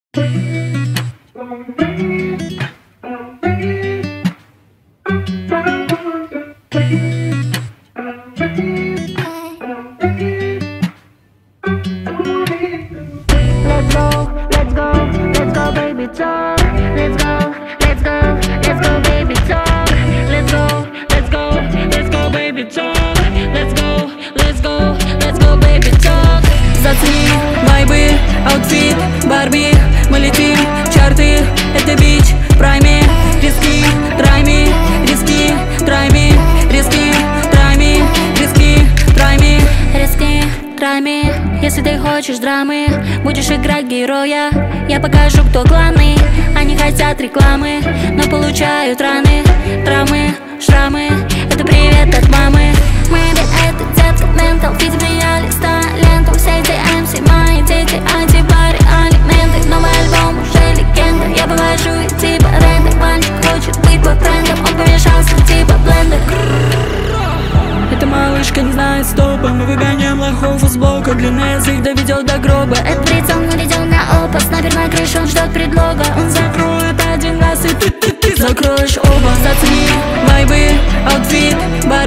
baby, talk. Let's go, let's go, let's go, baby, talk. Let's go, let's go, let's go, baby, talk. Let's go, let's go, let's go, baby, talk. Зацени вайбы, аутфит, Барби. Мы летим, чарты, это бич, прайми. Риски, трайми, риски, трайми. Риски, трайми, риски, трайми. Риски, трайми. Если ты хочешь драмы, будешь играть героя. Я покажу, кто главный. Они хотят рекламы, но получают раны, травмы, шрамы. Это привет от мамы. Maybe это детка ментал. Видим меня листа ленту. Все эти MC мои дети, антибари, алименты. Новый альбом уже легенда. Я вывожу их типа ренды. Мальчик хочет быть под трендом. Он помешался типа блендер. Эта малышка не знает стопа. Мы выгоняем лохов из блока. Длинный язык доведет до гроба. Этот прицел наведен на опас. Снайпер на крыше, он ждет предлога. Он закроет один раз, и ты закроешь оба. Зацени вайбы, аутфит,